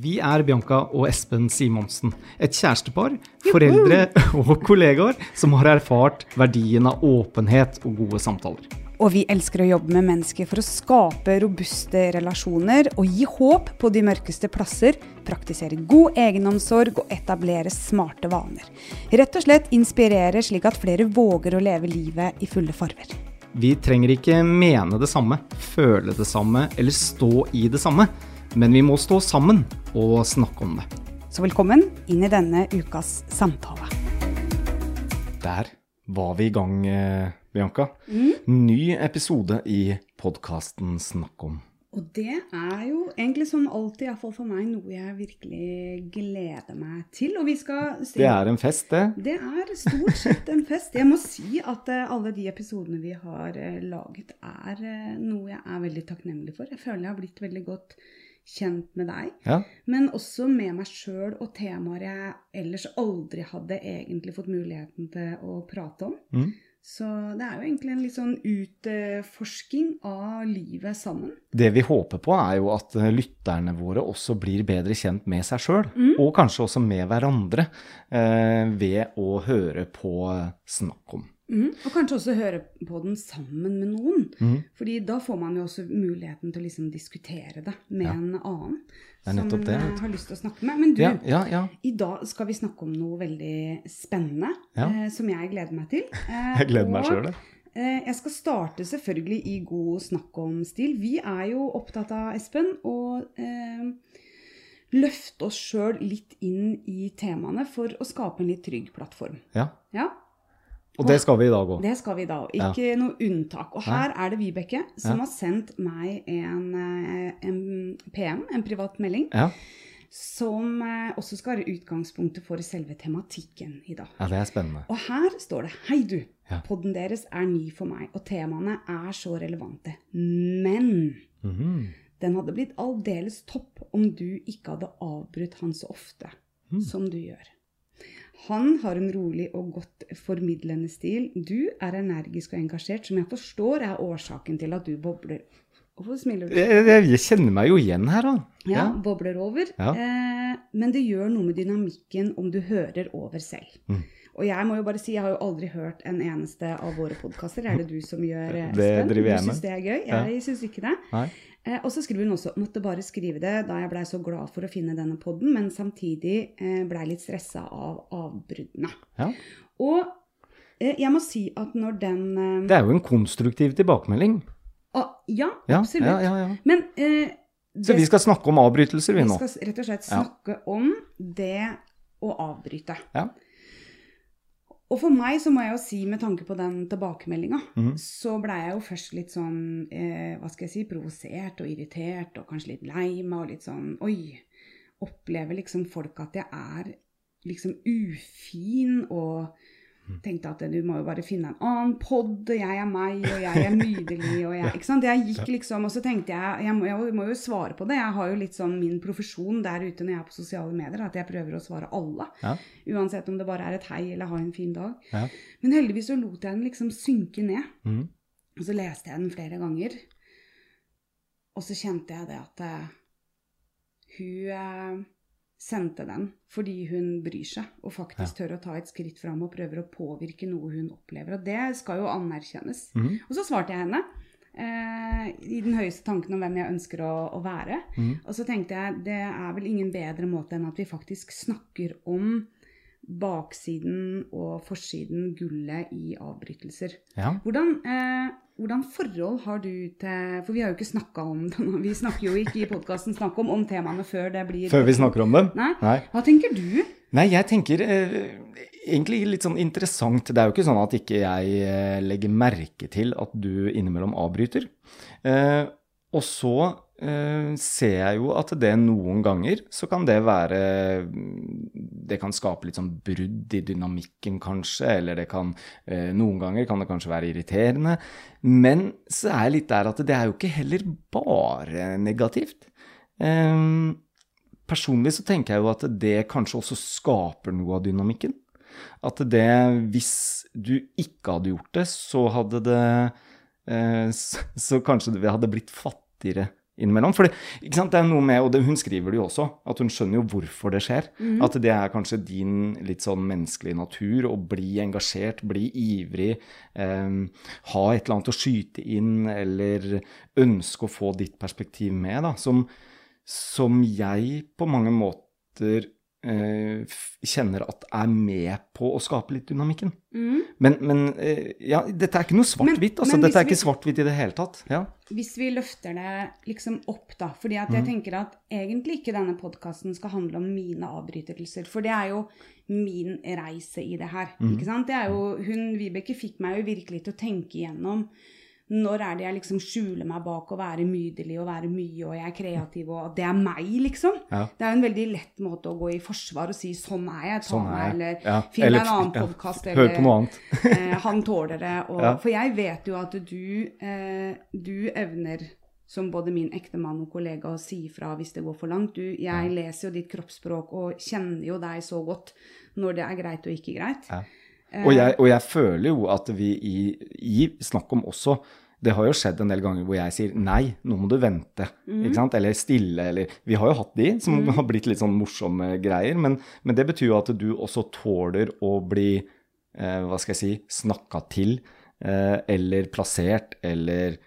Vi Bianca og Espen Simonsen, et kjærestepar, foreldre og kollegaer som har erfart verdien av åpenhet og gode samtaler. Og vi elsker å jobbe med mennesker for å skape robuste relasjoner og gi håp på de mørkeste plasser, praktisere god egenomsorg og etablere smarte vaner. Rett og slett inspirere slik at flere våger å leve livet i fulle farver. Vi trenger ikke mene det samme, føle det samme eller stå i det samme, men vi må stå sammen og snakke om det. Så velkommen inn i denne ukas samtale. Der var vi i gang, Bianca. Ny episode i podcasten Snakk om. Og det jo egentlig som alltid, I hvert fall for meg, noe jeg virkelig gleder meg til. Og vi skal Det en fest, det. Det stort sett en fest. Jeg må si at alle de episodene vi har laget noe jeg veldig takknemlig for. Jeg føler jeg har blitt veldig godt kjent med deg, Ja. men også med meg selv og temaer jeg ellers aldri hadde egentlig fått muligheten til å prate om. Så det jo egentlig en litt sånn utforsking av livet sammen. Det vi håper på jo at lytterne våre også blir bedre kjent med seg selv, og kanskje også med hverandre, ved å høre på Snakk om. Og kanskje også høre på den sammen med noen, fordi da får man jo også muligheten til å liksom diskutere det med en annen som har lyst til å snakke med. Men du, I dag skal vi snakke om noe veldig spennende, som jeg gleder meg til. Jeg gleder meg selv. Jeg skal starte selvfølgelig i god snakk om stil. Vi jo opptatt av, Espen, å løfte oss selv litt inn i temaene for å skape en litt trygg plattform. Ja. Ja. Og det skal vi I dag også. Det skal vi I dag, ikke noe unntak. Og her det Vibeke som har sendt meg en PM, en privat melding, som også skal være utgangspunktet for selve tematikken I dag. Ja, det spennende. Og her står det: Hei du, podden deres ny for meg, og temaene så relevante. Men den hadde blitt aldeles topp om du ikke hadde avbrutt han så ofte som du gjør. Han har en rolig og godt formidlende stil. Du energisk og engasjert, som jeg forstår årsaken til at du bobler. Hvorfor smiler du? Jeg kjenner meg jo igjen her da. Ja, bobler over. Men det gjør noe med dynamikken om du hører over selv. Og jeg må jo bare si, jeg har jo aldri hørt en eneste av våre podcaster. Det du som gjør, Espen? Det driver jeg med. Du synes det gøy? Jeg synes ikke det. Nei. Og så skriver hun også, måtte bare skrive det da jeg ble så glad for å finne denne podden, men samtidig ble jeg litt stresset av avbruddene. Ja. Og jeg må si at når den... Det jo en konstruktiv tilbakemelding. Ja, absolutt. Ja. Men, så vi skal snakke om avbrytelser vi nå. Vi skal rett og slett snakke om det å avbryte. Ja. Og for meg så må jeg jo si, med tanke på den tilbakemeldingen, så ble jeg jo først litt sånn, hva skal jeg si, provosert og irritert, og kanskje litt lei meg, og litt sånn, opplever liksom folk at jeg liksom ufin, og tenkte at du må jo bare finne en annen podd, jeg meg, og jeg nydelig, og jeg, ikke sant? Jeg gikk liksom, og så tenkte jeg må jo svare på det. Jeg har jo litt sånn min profesjon der ute når jeg på sosiale medier, at jeg prøver å svare alle, uansett om det bare et hei eller ha en fin dag. Ja. Men heldigvis så lot jeg den liksom synke ned, og så leste jeg den flere ganger, og så kjente jeg det at hun sendte den fordi hun bryr seg og faktisk tør å ta et skritt frem og prøver å påvirke noe hun opplever, og det skal jo anerkjennes. Og så svarte jeg henne i den høyeste tanken om hvem jeg ønsker å være, og så tenkte jeg, det vel ingen bedre måte enn at vi faktisk snakker om baksiden og forsiden gullet i avbrytelser. Ja. Hvordan forhold har du til, for vi har jo ikke snakket om det, vi snakker jo ikke i podcasten om temaene før det blir... Før vi snakker om dem? Nei. Hva tenker du? Nei, jeg tenker egentlig litt sånn interessant. Det jo ikke sånn at ikke jeg legger merke til at du innimellom avbryter. Og så ser jeg jo at det noen ganger så kan det være, det kan skape litt sånn brudd i dynamikken kanskje, eller det kan, noen ganger kan det kanskje være irriterende, men så jeg litt der at det jo ikke heller bare negativt. Personlig så tenker jeg jo at det kanskje også skaper noe av dynamikken. At det, hvis du ikke hadde gjort det, så hadde det, så kanskje det hadde blitt fattigere innimellom. For ikke sant, det noe med, og hun skriver det jo også, at hun skjønner jo hvorfor det skjer. At det kanskje din litt sånn menneskelige natur, å bli engasjert, bli ivrig, ha et eller annet å skyte inn, eller ønske å få ditt perspektiv med, da, som jeg på mange måter kjenner at med på å skape litt dynamikken. Men ja, dette ikke noe svart-hvitt, altså. Dette ikke svart-hvitt i det hele tatt. Ja. Hvis vi løfter det liksom opp da, fordi at jeg tenker at egentlig ikke denne podcasten skal handle om mine avbrytelser, for det jo min reise i det her, ikke sant? Det jo, Vibeke fikk meg jo virkelig til å tenke igjennom når det jeg liksom skjuler meg bak å være mydelig og være mye, og jeg kreativ, og det meg, liksom. Ja. Det jo en veldig lett måte å gå i forsvar og si, sånn jeg, ta meg, eller finn en annen podcast, eller hør på noe annet. Han tåler det. Og, for jeg vet jo at du evner, som både min ektemann og kollega, å si fra hvis det går for langt. Jeg leser jo ditt kroppsspråk og kjenner jo deg så godt når det greit og ikke greit. Ja. Og jeg føler jo at vi i snakk om også, det har jo skjedd en del ganger hvor jeg sier, nei, nå må du vente, ikke sant? Eller stille, eller vi har jo hatt de som har blitt litt sånn morsomme greier, men det betyr jo at du også tåler å bli, hva skal jeg si, snakket til, eller plassert, eller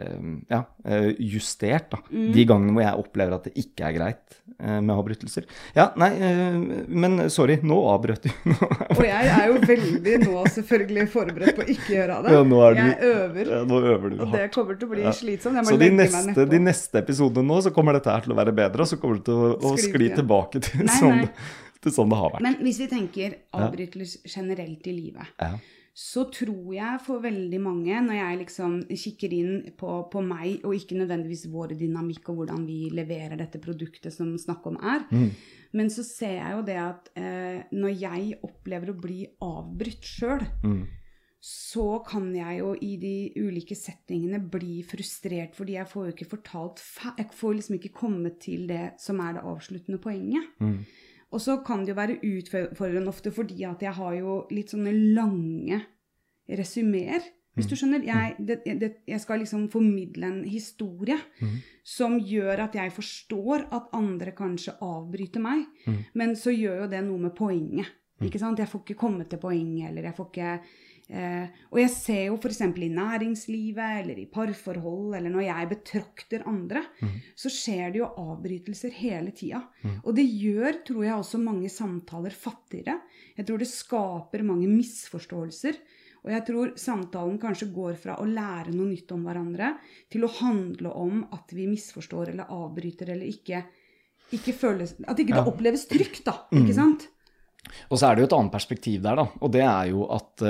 justert da. De gangene hvor jeg opplever at det ikke greit med avbrytelser. Ja, nei, men sorry, nå avbrøt du. Og jeg jo veldig nå selvfølgelig forberedt på å ikke gjøre det. Ja, jeg øver. Ja, nå øver du. Og det kommer til å bli slitsomt. Så de neste episodene nå, så kommer dette her til å være bedre, og så kommer du til å skli tilbake til sånn det har vært. Men hvis vi tenker avbrytelser generelt i livet, så tror jeg for veldig mange, når jeg liksom kikker inn på meg, og ikke nødvendigvis vår dynamikk og hvordan vi leverer dette produktet som snakk om men så ser jeg jo det at når jeg opplever å bli avbrytt selv, så kan jeg jo i de ulike settingene bli frustrert, fordi jeg får jo ikke fortalt, jeg får liksom ikke kommet til det som det avsluttende poenget. Og så kan det jo være utfordrende ofte, fordi at jeg har jo litt sånne lange resumer. Hvis du skjønner, jeg skal liksom formidle en historie som gjør at jeg forstår at andre kanskje avbryter meg, men så gjør jo det noe med poenget. Ikke sant? Jeg får ikke komme til poenget, eller jeg får ikke... og jeg ser jo for eksempel i næringslivet eller i parforhold eller når jeg betrakter andre så skjer det jo avbrytelser hele tiden og det gjør, tror jeg, også mange samtaler fattigere. Jeg tror det skaper mange misforståelser, og jeg tror samtalen kanskje går fra å lære noe nytt om hverandre til å handle om at vi misforstår eller avbryter eller ikke føles, at ikke det oppleves trygt da, ikke sant? Og så det jo et annet perspektiv der da, og det jo at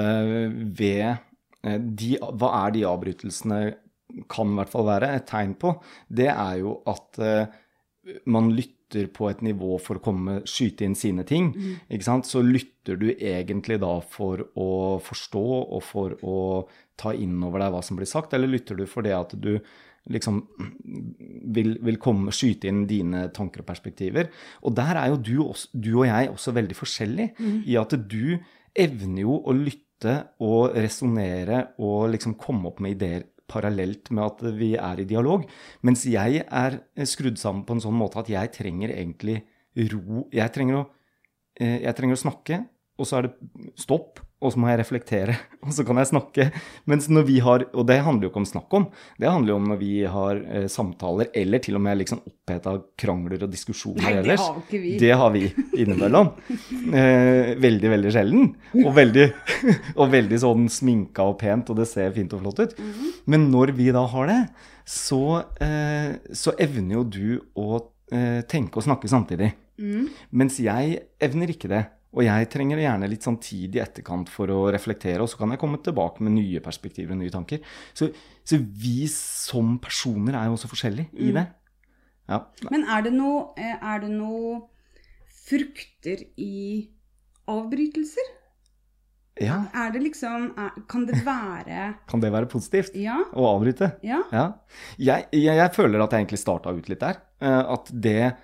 hva de avbrytelsene kan i hvert fall være et tegn på, det jo at man lytter på et nivå for å skyte inn sine ting, ikke sant? Så lytter du egentlig da for å forstå og for å ta inn over deg hva som blir sagt, eller lytter du for det at du liksom vil skyte inn dine tanker og perspektiver. Og der jo du og jeg også veldig forskjellige i at du evner jo å lytte og resonere og liksom komme opp med ideer parallelt med at vi i dialog, mens jeg skrudd sammen på en sånn måte at jeg trenger egentlig ro, jeg trenger å snakke, og så det stopp, og så må jeg reflektere, og så kan jeg snakke. Mens når vi har, og det handler jo ikke om snakk om, det handler jo om når vi har samtaler, eller til og med liksom opphetet krangler og diskusjoner ellers. Nei, det har ikke vi. Det har vi innimellom. Veldig, veldig sjelden. Og veldig sånn sminka og pent, og det ser fint og flott ut. Men når vi da har det, så evner jo du å tenke og snakke samtidig. Mens jeg evner ikke det. Og jeg trenger gjerne litt sånn tid i etterkant for å reflektere, og så kan jeg komme tilbake med nye perspektiver og nye tanker. Så vi som personer jo også forskjellige i det. Ja. Men det noe frukter i avbrytelser? Ja. Det liksom, kan det være... Kan det være positivt? Ja. Å avbryte? Ja. Ja. Jeg føler at jeg egentlig startet ut litt der. At det...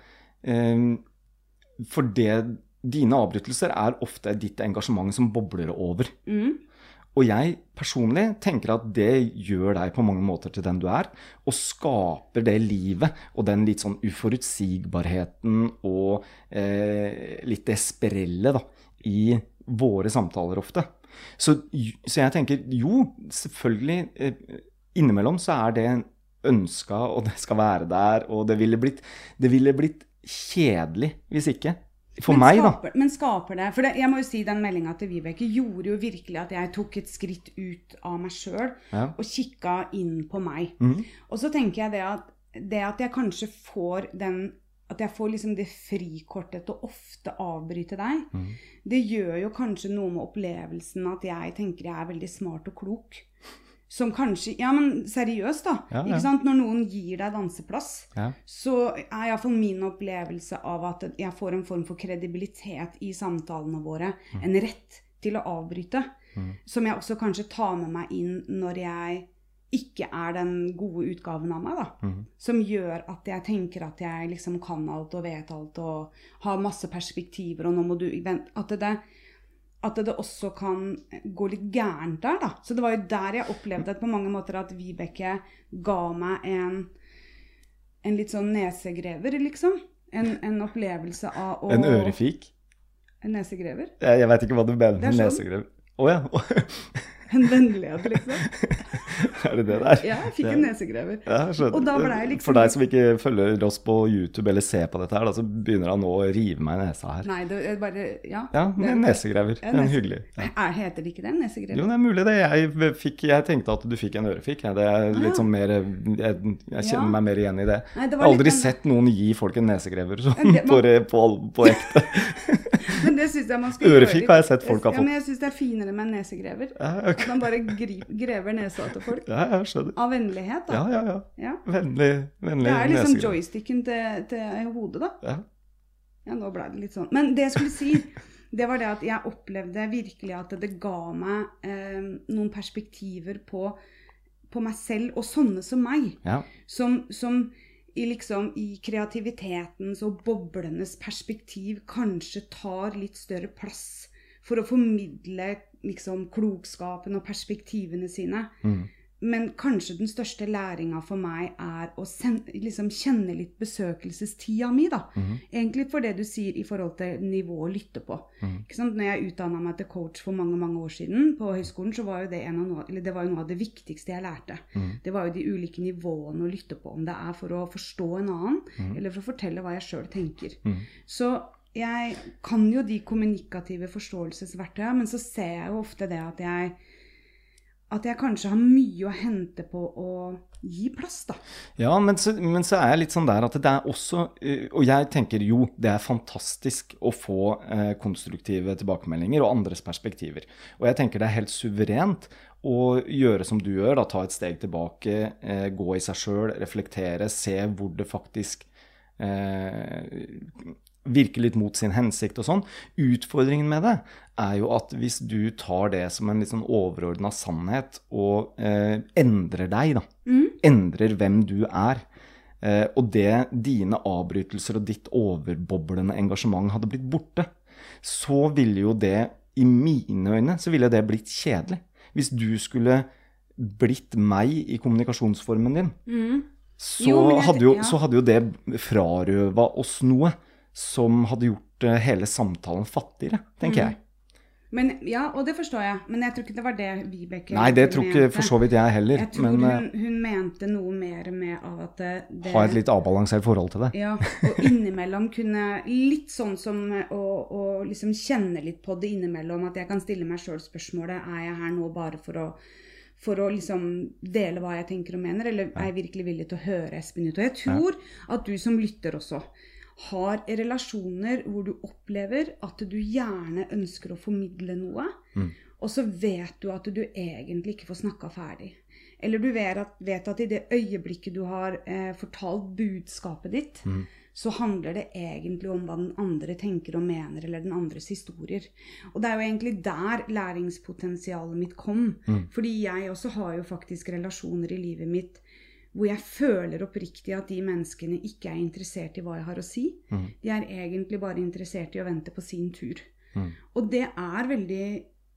For det... Dine avbrytelser ofte ditt engasjement som bobler over. Og jeg personlig tenker at det gjør deg på mange måter til den du er, og skaper det livet og den litt sånn uforutsigbarheten og litt det sprellet da, i våre samtaler ofte. Så jeg tenker, jo, selvfølgelig, innimellom så det ønsket, og det skal være der, og det ville blitt kjedelig hvis ikke. For meg da. Men skaper det, for jeg må jo si den meldingen til Vibeke gjorde jo virkelig at jeg tok et skritt ut av meg selv og kikket inn på meg. Og så tenker jeg det at jeg kanskje får at jeg får liksom det frikortet til å ofte avbryte deg, det gjør jo kanskje noe med opplevelsen at jeg tenker jeg veldig smart og klok. Som kanskje, ja, men seriøst da, ikke sant? Når noen gir deg danseplass, så I hvert fall min opplevelse av at jeg får en form for kredibilitet I samtalene våre, en rett til å avbryte, som jeg også kanskje tar med meg inn når jeg ikke den gode utgaven av meg da, som gjør at jeg tenker at jeg liksom kan alt og vet alt og har masse perspektiver, og nå må du at det også kan gå litt gærent der da. Så det var jo der jeg opplevde at på mange måter at Vibeke ga meg en litt sånn nesegrever, liksom. En opplevelse av å... En ørefik? En nesegrever? Jeg vet ikke hva du mener med nesegrever. Åja. En vennlighet, liksom. Det det der? Ja, jeg fikk en nesegrever. Ja, skjønner. Og da ble jeg liksom... For deg som ikke følger oss på YouTube eller ser på dette her, da, så begynner han nå å rive meg I nesa her. Nei, det bare... Ja, en nesegrever. En hyggelig. Ja. Heter det ikke det, en nesegrever? Jo, det mulig det. Jeg tenkte at du fikk en ørefik. Det litt sånn mer... Jeg kjenner meg mer igjen I det. Nei, det jeg har aldri sett noen gi folk en nesegrever på ekte. Men det synes jeg man skal gjøre. Ørefik har jeg sett folk har fått. Ja, men jeg synes det finere med en nesegrever. Ja, okay. At man bare grever nesa til folk. Ja, jeg skjønner. Av vennlighet da. Ja. Vennlig det liksom joysticken til hodet da. Ja, nå ble det litt sånn. Men det jeg skulle si, det var det at jeg opplevde virkelig at det ga meg noen perspektiver på meg selv, og sånne som meg. Ja. Som I kreativitetens og boblenes perspektiv kanskje tar litt større plass for å formidle liksom klokskapen og perspektivene sine. Men kanskje den største læringen for meg å liksom kjenne litt besøkelsestida mi da. Egentlig for det du sier I forhold til nivå å lytte på. Ikke sant? Når jeg utdannet meg til coach for mange, mange år siden på høyskolen, så var jo det det var jo noe av det viktigste jeg lærte. Det var jo de ulike nivåene å lytte på, om det for å forstå en annen, eller for å fortelle hva jeg selv tenker. Så jeg kan jo de kommunikative forståelsesverktøyene, men så ser jeg jo ofte det at jeg kanskje har mye å hente på å gi plass da. Ja, men så jeg litt sånn der at det også, og jeg tenker jo, det fantastisk å få konstruktive tilbakemeldinger og andres perspektiver. Og jeg tenker det helt suverent å gjøre som du gjør, da, ta et steg tilbake, gå I seg selv, reflektere, se hvor det faktisk virker litt mot sin hensikt og sånn. Utfordringen med det jo at hvis du tar det som en litt sånn overordnet sannhet og endrer deg da, endrer hvem du og dine avbrytelser og ditt overboblende engasjement hadde blitt borte, så ville jo det, I mine øyne, så ville det blitt kjedelig. Hvis du skulle blitt meg I kommunikasjonsformen din, så hadde jo det frarøvet oss noe som hadde gjort hele samtalen fattigere, tenker jeg. Men, ja, og det forstår jeg, men jeg tror ikke det var det Vibeke Nei, det tror ikke for så vidt jeg heller. Jeg tror hun mente noe mer med av at det ha et litt avbalansert forhold til det. Ja, og innimellom kunne litt sånn som å liksom kjenne litt på det innimellom, at jeg kan stille meg selv spørsmålet, jeg her nå bare for å liksom dele hva jeg tenker og mener, eller jeg virkelig villig til å høre Espen ut? Og jeg tror at du som lytter også har relasjoner hvor du opplever at du gjerne ønsker å formidle noe, og så vet du at du egentlig ikke får snakket ferdig. Eller du vet at I det øyeblikket du har fortalt budskapet ditt, så handler det egentlig om hva den andre tenker og mener, eller den andres historier. Og det jo egentlig der læringspotensialet mitt kom, fordi jeg også har jo faktisk relasjoner I livet mitt, hvor jeg føler oppriktig at de menneskene ikke interessert I hva jeg har å si. De egentlig bare interessert I å vente på sin tur. Og det veldig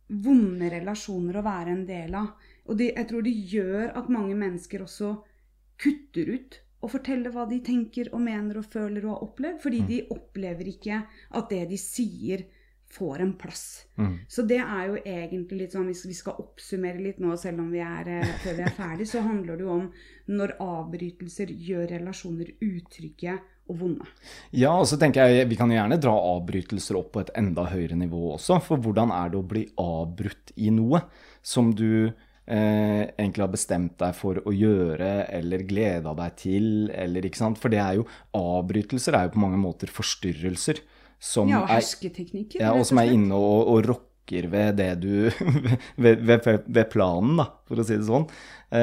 vonde relasjoner å være en del av. Og jeg tror det gjør at mange mennesker også kutter ut og forteller hva de tenker og mener og føler og har opplevd, fordi de opplever ikke at det de sier får en plass. Så det jo egentlig litt sånn, hvis vi skal oppsummere litt nå, selv om før vi ferdig, så handler det jo om når avbrytelser gjør relasjoner utrygge og vonde. Ja, og så tenker jeg, vi kan jo gjerne dra avbrytelser opp på et enda høyere nivå også, for hvordan det å bli avbrutt i noe som du egentlig har bestemt deg for å gjøre, eller gleda deg til, eller ikke sant? For det jo, avbrytelser jo på mange måter forstyrrelser, som og hersketeknikker. Ja, og som inne og rokker ved det du, ved planen da, for å si det sånn.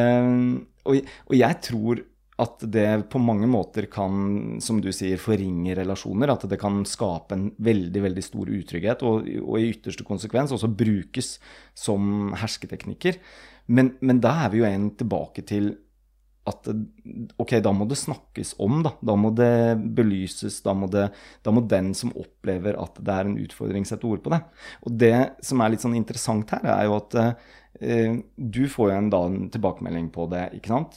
Og jeg tror at det på mange måter kan, som du sier, forringe relasjoner, at det kan skape en veldig, veldig stor utrygghet, og i ytterste konsekvens også brukes som hersketeknikker. Men da vi jo igjen tilbake til at, ok, da må det snakkes om, da må det belyses, da må den som opplever at det en utfordring sette ord på det. Og det som litt sånn interessant her jo at du får jo en tilbakemelding på det, ikke sant?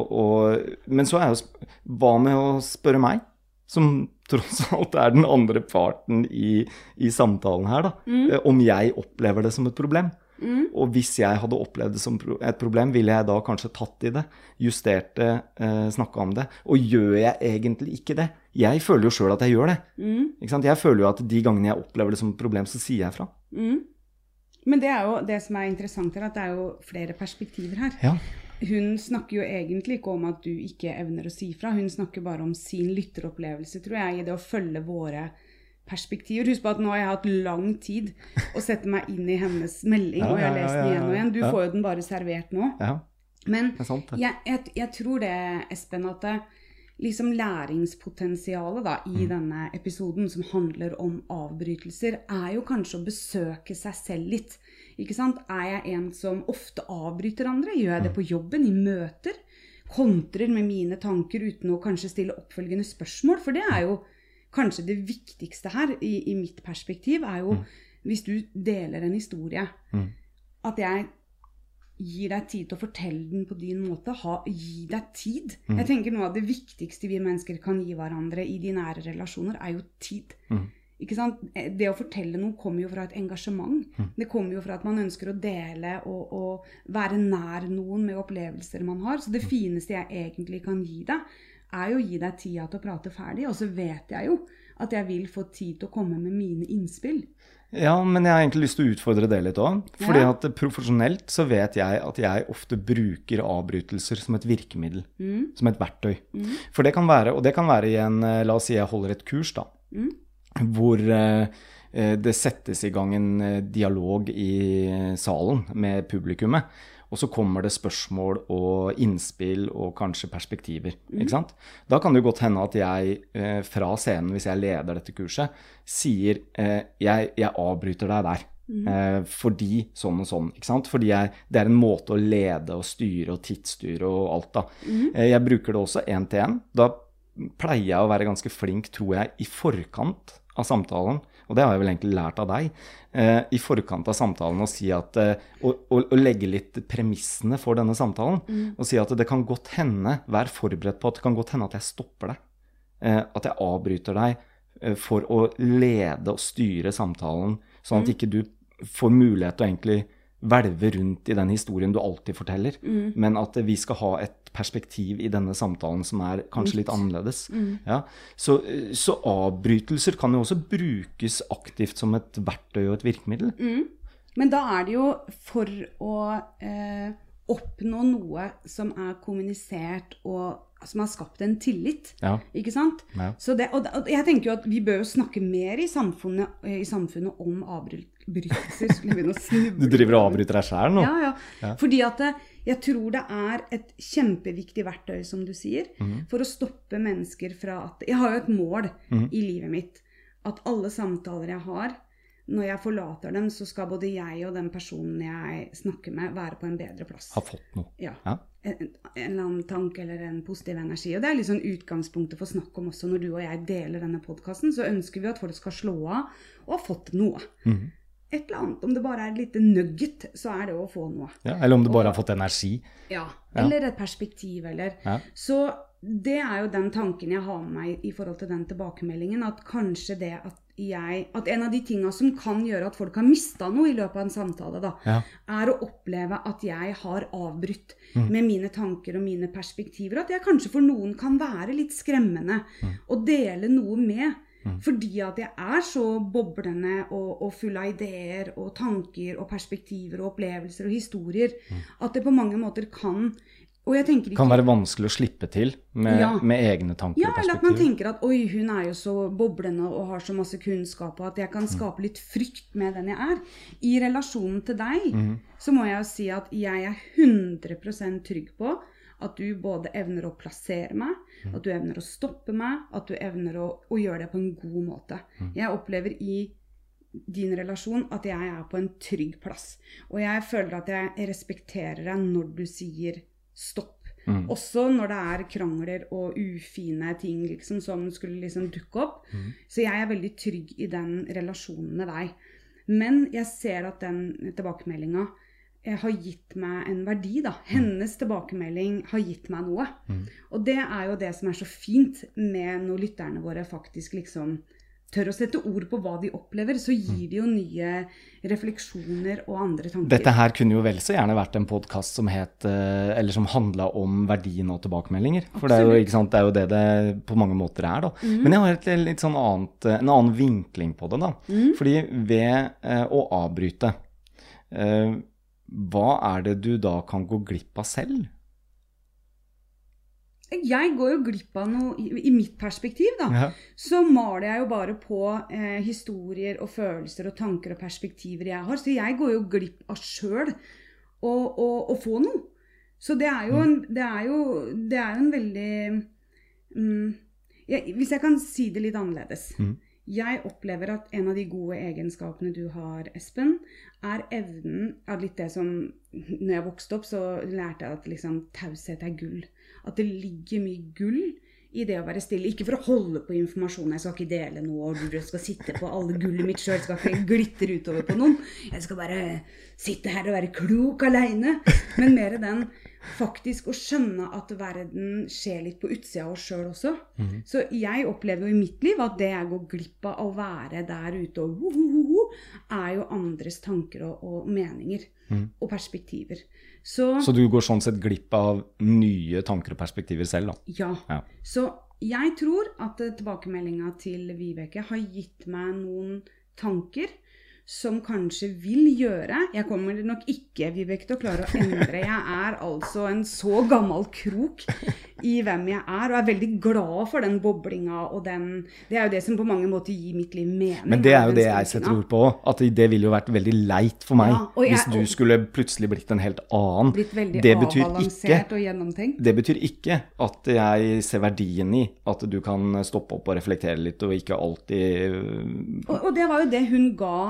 Men så jo, hva med å spørre meg, som tross alt den andre parten i samtalen her da, om jeg opplever det som et problem. Og hvis jeg hadde opplevd det som et problem, ville jeg da kanskje tatt i det, justert det, snakket om det. Og gjør jeg egentlig ikke det? Jeg føler jo selv at jeg gjør det. Ikke sant? Jeg føler jo at de gangene jeg opplever det som et problem, så sier jeg fra. Men det jo det som interessant at det jo flere perspektiver her. Ja. Hun snakker jo egentlig ikke om at du ikke evner å si fra. Hun snakker bare om sin lytteropplevelse, tror jeg, i det å følge våre perspektiver. Husk på at nå har jeg hatt lang tid å sette meg inn i hennes melding, og jeg har lest den igjen og igjen. Du får jo den bare servert nå. Ja. Men det sant, det. Jeg tror det, Espen, at det, liksom læringspotensialet da, i denne episoden som handler om avbrytelser, jo kanskje å besøke seg selv litt. Ikke sant? Jeg en som ofte avbryter andre? Gjør jeg det på jobben, i møter? Kontrer med mine tanker uten å kanskje stille oppfølgende spørsmål? For det jo kanskje det viktigste her, i mitt perspektiv, jo, hvis du deler en historie, at jeg gir deg tid til å fortelle den på din måte, gi deg tid. Jeg tenker noe av det viktigste vi mennesker kan gi hverandre i de nære relasjoner, jo tid. Ikke sant? Det å fortelle noe kommer jo fra et engasjement. Det kommer jo fra at man ønsker å dele og være nær noen med opplevelser man har. Så det fineste jeg egentlig kan gi deg, jo å gi deg tida til å prate ferdig, og så vet jeg jo at jeg vil få tid til å komme med mine innspill. Ja, men jeg har egentlig lyst til å utfordre det litt også, fordi at profesjonelt så vet jeg at jeg ofte bruker avbrytelser som et virkemiddel, som et verktøy. For det kan være, og det kan være i la oss si jeg holder et kurs da, hvor det settes i gang en dialog i salen med publikummet, og så kommer det spørsmål og innspill og kanskje perspektiver, ikke sant? Da kan det jo godt hende at jeg fra scenen, hvis jeg leder dette kurset, sier jeg avbryter deg der, fordi sånn og sånn, ikke sant? Fordi det en måte å lede og styre og tidsstyre og alt da. Jeg bruker det også en til en. Da pleier jeg å være ganske flink, tror jeg, i forkant av samtalen, og det har jeg vel egentlig lært av deg, i forkant av samtalen å si at, å legge litt premissene for denne samtalen, og si at det kan godt hende, vær forberedt på at det kan godt hende at jeg stopper deg, at jeg avbryter deg for å lede og styre samtalen, sånn at ikke du får mulighet til å egentlig velve rundt i den historien du alltid forteller, men at vi skal ha et perspektiv i denne samtalen som kanskje litt annerledes. Ja. Så avbrytelser kan jo også brukes aktivt som et verktøy og et virkemiddel. Men da det jo for å oppnå noe som kommunisert og som har skapt en tillit, ikke sant? Ja. Så og jeg tenker jo at vi bør jo snakke mer i samfunnet om avbrytelser. Du driver og avbryter deg selv nå? Ja. Fordi at jeg tror det et kjempeviktig verktøy, som du sier, for å stoppe mennesker fra at jeg har jo et mål i livet mitt, at alle samtaler jeg har, når jeg forlater dem, så skal både jeg og den personen jeg snakker med være på en bedre plass. Har fått noe. Ja. En eller annen tanke eller en positiv energi. Og det litt sånn utgangspunktet for snakk om også. Når du og jeg deler denne podcasten, så ønsker vi at folk skal slå av og ha fått noe. et eller annet, om det bare et lite nugget, så det å få noe. Ja, eller om du bare har fått energi. Ja, eller et perspektiv, eller. Ja. Så det jo den tanken jeg har med meg i forhold til den tilbakemeldingen, at kanskje det at en av de tingene som kan gjøre at folk har mistet noe i løpet av en samtale da, å oppleve at jeg har avbrutt med mine tanker og mine perspektiver, at jeg kanskje for noen kan være litt skremmende og dele noe med, fordi at jeg så boblende og full av ideer og tanker og perspektiver og opplevelser og historier, at det på mange måter kan... Og jeg tenker ikke, kan være vanskelig å slippe til med egne tanker og perspektiver. Ja, eller at man tenker at oi, hun jo så boblende og har så masse kunnskap, og at jeg kan skape litt frykt med den jeg I relasjonen til deg, så må jeg jo si at jeg 100% trygg på at du både evner å plassere meg, at du evner å stoppe meg, at du evner å gjøre det på en god måte. Jeg opplever I din relasjon at jeg på en trygg plass. Og jeg føler at jeg respekterer deg når du sier stopp. Også når det krangler og ufine ting liksom, som skulle liksom dukke opp. Så jeg veldig trygg I den relasjonen med deg. Men jeg ser at den tilbakemeldingen har gitt meg en verdi da. Hennes tilbakemelding har gitt meg noe. Og det jo det som så fint med når lytterne våre faktisk liksom tør å sette ord på hva de opplever, så gir de jo nye refleksjoner og andre tanker. Dette her kunne jo vel så gjerne vært en podcast som eller som handlet om verdien og tilbakemeldinger. For det jo, ikke sant, det jo det på mange måter da. Men jeg har et litt sånn en annen vinkling på det da. Fordi ved å avbryte, hva det du da kan gå glipp av selv? Jeg går jo glipp av noe I mitt perspektiv da. Så maler jeg jo bare på historier og følelser og tanker og perspektiver jeg har. Så jeg går jo glipp av selv å få noe. Så det jo en veldig... hvis jeg kan si det litt annerledes. Jeg opplever at en av de gode egenskapene du har, Espen, evnen av litt det som... Når jeg vokste opp, så lærte jeg at liksom, taushet gull. At det ligger mye gull I det å være stille. Ikke for å holde på informasjon. Jeg skal ikke dele noe, og du skal sitte på alle gullet mitt selv. Jeg skal ikke glitter utover på noen. Jeg skal bare sitte her og være klok alene. Men mer den faktisk å skjønne at verden skjer litt på utsida av oss selv også. Så jeg opplever jo I mitt liv at det jeg går glipp av å være der ute og jo andres tanker og meninger og perspektiver. Så du går sånn sett glipp av nye tanker og perspektiver selv da? Ja. Så jeg tror at tilbakemeldingen til Vibeke har gitt meg noen tanker som kanskje vil gjøre. Jeg kommer nok ikke, Vibeke, til å klare å endre. Jeg altså en så gammel krok I hvem jeg og veldig glad for den boblingen, og det jo det som på mange måter gir mitt liv mening. Men det jo det jeg setter ord på, at det ville jo vært veldig leit for meg, hvis du skulle plutselig blitt en helt annen. Blitt veldig avbalansert og gjennomtenkt. Det betyr ikke at jeg ser verdien I at du kan stoppe opp og reflektere litt, og ikke alltid... Og det var jo det hun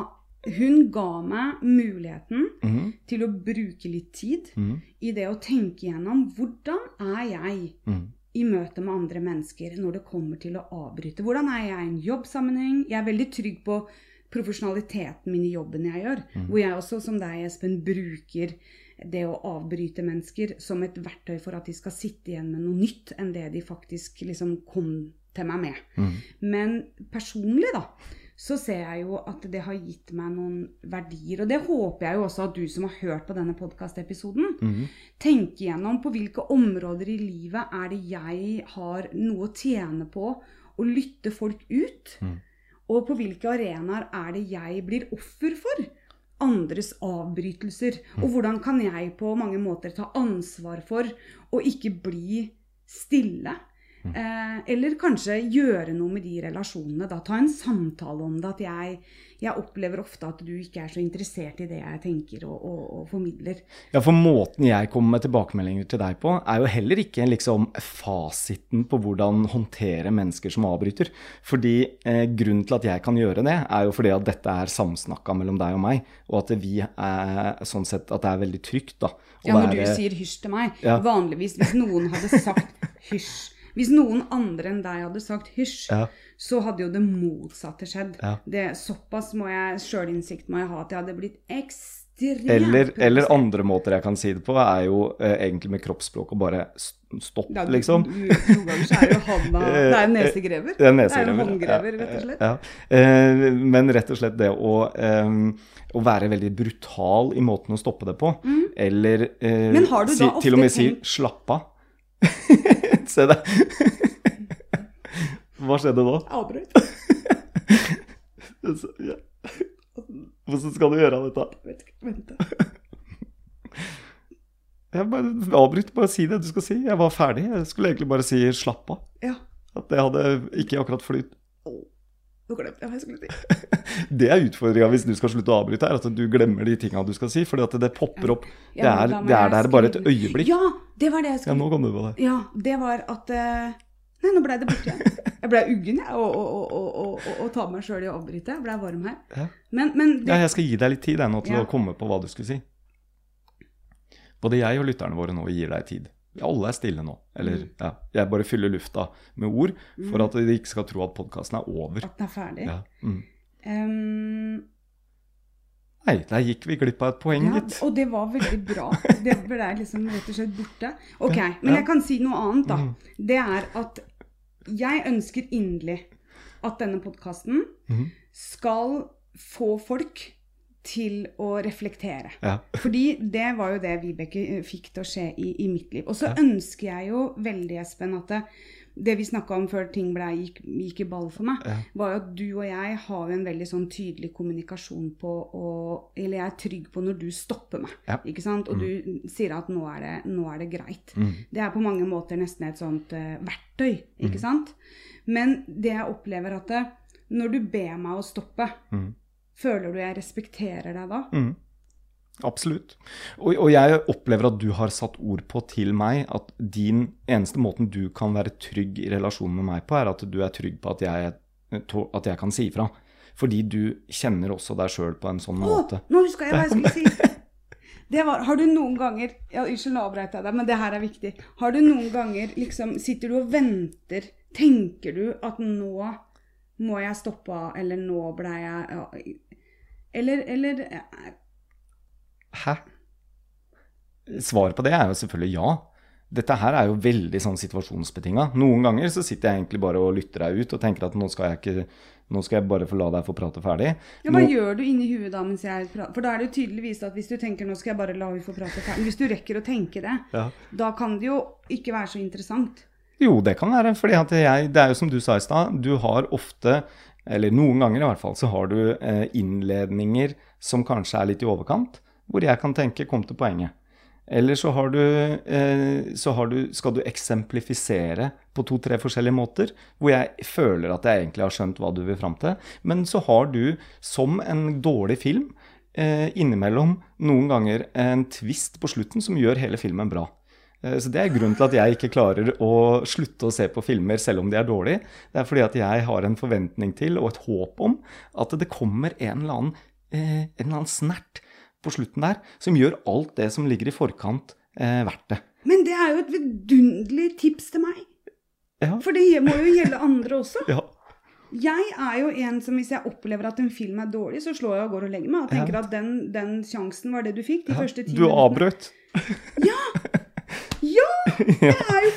ga meg muligheten til å bruke litt tid I det å tenke gjennom hvordan jeg I møte med andre mennesker når det kommer til å avbryte. Hvordan jeg I en jobbsammenheng? Jeg veldig trygg på profesjonaliteten min I jobben jeg gjør, hvor jeg også, som deg, Espen, bruker det å avbryte mennesker som et verktøy for at de skal sitte igjen med noe nytt enn det de faktisk liksom kom til meg med. Men personlig da, så ser jeg jo at det har gitt meg noen verdier, og det håper jeg jo også at du som har hørt på denne podcast-episoden, tenker gjennom på hvilke områder I livet det jeg har noe å tjene på å lytte folk ut, og på hvilke arenaer det jeg blir offer for andres avbrytelser, og hvordan kan jeg på mange måter ta ansvar for å ikke bli stille, eller kanskje gjøre noe med de relasjonene da, ta en samtale om det, at jeg opplever ofte at du ikke så interessert I det jeg tenker og formidler. Ja, for måten jeg kommer med tilbakemeldinger til deg på jo heller ikke liksom fasiten på hvordan håndtere mennesker som avbryter, fordi grunnen til at jeg kan gjøre det jo fordi at dette samsnakket mellom deg og meg, og at vi sånn sett at det veldig trygt da. Ja, når du sier hysj til meg, vanligvis hvis noen hadde sagt hysj Hvis noen andre enn deg hadde sagt hysj, så hadde jo det motsatte skjedd. Såpass selvinnsikt må jeg ha, at jeg hadde blitt ekstremt. Eller andre måter jeg kan si det på, jo egentlig med kroppsspråk og bare stopp, liksom. Noen ganger så jo handa, det jo nesegrever. Det jo håndgrever, rett og slett. Men rett og slett det å være veldig brutal i måten å stoppe det på, eller til og med si slapp av. Se det. Hva skjedde da? Avbrøt. Hvordan skal du gjøre dette? Vent. Jeg bare avbryt, bare si det du skal si. Jeg var ferdig. Jeg skulle egentlig bare si slapp av. Ja. At det hadde ikke akkurat flytt. Nå glemte jeg hva jeg skulle si. Det utfordringen hvis du skal slutte å avbryte, at du glemmer de tingene du skal si, fordi at det popper opp. Det der bare et øyeblikk. Ja, det var det jeg skulle. Ja, nå kom du på det. Ja, det var at... Nei, nå ble det borte igjen. Jeg ble uggen, og ta meg selv i å avbryte. Jeg ble varm her. Ja. Men jeg skal gi deg litt tid nå til å komme på hva du skulle si. Både jeg og lytterne våre nå gir deg tid. Alle stille nå. Eller, jeg bare fyller lufta med ord, for at de ikke skal tro at podcasten over. At den ferdig. Ja. Nei, der gikk vi glipp av et poeng, gitt. Og det var veldig bra. Det ble liksom rett og slett borte. Ok, men jeg kan si noe annet da. Det at jeg ønsker inderlig at denne podcasten skal få folk til å reflektere. Fordi det var jo det Vibeke fikk til å skje i mitt liv. Og så ønsker jeg jo veldig, Espen, at det vi snakket om før ting gikk i ball for meg, var jo at du og jeg har en veldig sånn tydelig kommunikasjon på, eller jeg trygg på når du stopper meg, ikke sant? Og du sier at nå er det greit. Det på mange måter nesten et sånt verktøy, ikke sant? Men det jeg opplever at når du ber meg å stoppe, føler du jeg respekterer deg da? Absolutt. Og jeg opplever at du har satt ord på til meg at din eneste måten du kan være trygg i relasjonen med meg på, at du trygg på at jeg kan si ifra. Fordi du kjenner også deg selv på en sånn måte. Nå husker jeg hva jeg skulle si. Har du noen ganger, unnskyld, nå avbrøt jeg deg, men det her viktig. Har du noen ganger, liksom, sitter du og venter, tenker du at nå må jeg stoppe, eller nå ble jeg, eller Hæ? Svaret på det jo selvfølgelig ja. Dette her jo veldig sånn situasjonsbetinget. Noen ganger så sitter jeg egentlig bare og lytter deg ut og tenker at nå skal jeg bare få la deg få prate ferdig. Ja, hva gjør du inni huet da mens jeg prater? For da det jo tydeligvis at hvis du tenker nå skal jeg bare la henne få prate ferdig, hvis du rekker å tenke det, da kan det jo ikke være så interessant. Jo, det kan være, fordi at det jo som du sa i sted, du har ofte, eller noen ganger i hvert fall, så har du innledninger som kanskje litt i overkant, hvor jeg kan tenke, kom til poenget. Eller så skal du eksemplifisere på 2-3 forskjellige måter, hvor jeg føler at jeg egentlig har skjønt hva du vil frem til. Men så har du, som en dårlig film, innimellom noen ganger en twist på slutten som gjør hele filmen bra. Så det grunnen til at jeg ikke klarer å slutte å se på filmer selv om de dårlige. Det fordi at jeg har en forventning til og et håp om at det kommer en eller annen snert på slutten der, som gjør alt det som ligger i forkant verdt det. Men det jo et vidunderlig tips til meg. Ja. For det må jo gjelde andre også. Ja. Jeg jo en som hvis jeg opplever at en film dårlig, så slår jeg og går og legger meg, og tenker at den sjansen var det du fikk de første 10 minuttene. Du avbrøt. Ja! Ja! Det jo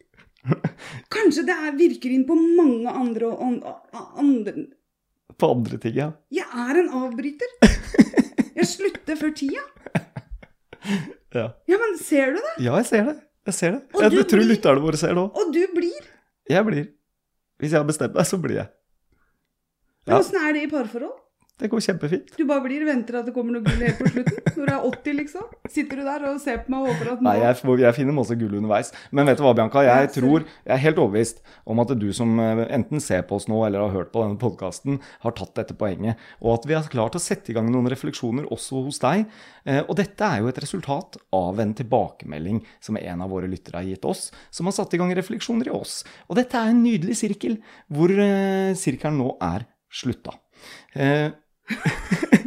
Kanskje det virker inn på mange andre På andre ting, ja. Jeg en avbryter. Jeg slutter før 10. Ja. Ja, men ser du det? Ja, jeg ser det. Jeg tror lytterne våre ser det også. Og du blir? Jeg blir. Hvis jeg har bestemt meg, så blir jeg. Ja. Hvordan det i parforhold? Det går kjempefint. Du bare blir og venter at det kommer noe gull helt på slutten? Når du 80 liksom? Sitter du der og ser på meg og håper at nå... Nei, jeg finner masse gull underveis. Men vet du hva, Bianca? Jeg er helt overbevist om at du som enten ser på oss nå eller har hørt på denne podcasten, har tatt dette poenget. Og at vi har klart å sette i gang noen refleksjoner også hos deg. Og dette jo et resultat av en tilbakemelding som en av våre lyttere har gitt oss, som har satt i gang refleksjoner i oss. Og dette en nydelig sirkel, hvor sirkelen nå slutta.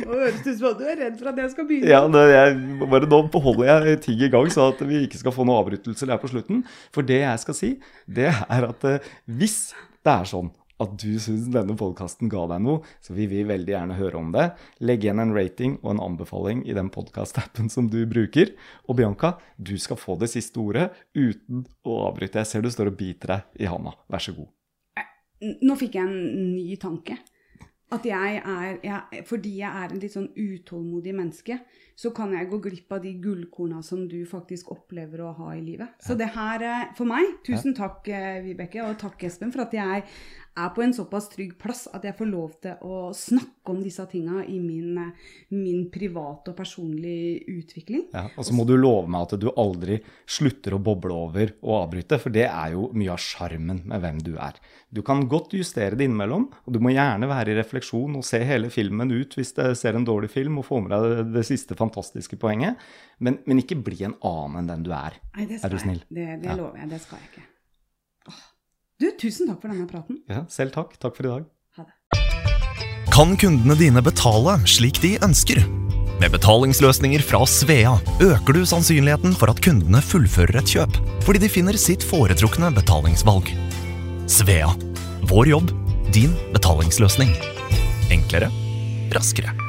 høres ut som at du redd for at jeg skal begynne. Ja, bare nå beholder jeg ting i gang, så at vi ikke skal få noen avbrytelser her på slutten. For det jeg skal si, det at hvis det sånn at du synes denne podcasten ga deg noe, så vil vi veldig gjerne høre om det. Legg igjen en rating og en anbefaling i den podcast-appen som du bruker. Og Bianca, du skal få det siste ordet uten å avbryte. Jeg ser du står og biter deg i handa. Vær så god. Nå fikk jeg en ny tanke. At fordi jeg en litt sånn utålmodig menneske, så kan jeg gå glipp av de gullkorna som du faktisk opplever å ha i livet. Så det her, for meg, tusen takk Vibeke, og takk Espen, for at jeg på en såpass trygg plass at jeg får lov til å snakke om disse tingene i min private og personlige utvikling. Ja, og så må du love meg at du aldri slutter å boble over og avbryte, for det jo mye av charmen med hvem du Du kan godt justere det innimellom, og du må gjerne være i refleksjon og se hele filmen ut hvis du ser en dårlig film og få med deg det siste fantastiske poenget, men ikke bli en annen enn den du Nei, det du snill? Det lover jeg, det skal jeg ikke. Du, tusen takk for denne praten. Ja, selv takk. Takk for i dag. Ha det. Kan kundene dine betale slik de ønsker? Med betalingsløsninger fra Svea øker du sannsynligheten for at kundene fullfører et kjøp, fordi de finner sitt foretrukne betalingsvalg. Svea. Vår jobb, din betalingsløsning. Enklere, raskere.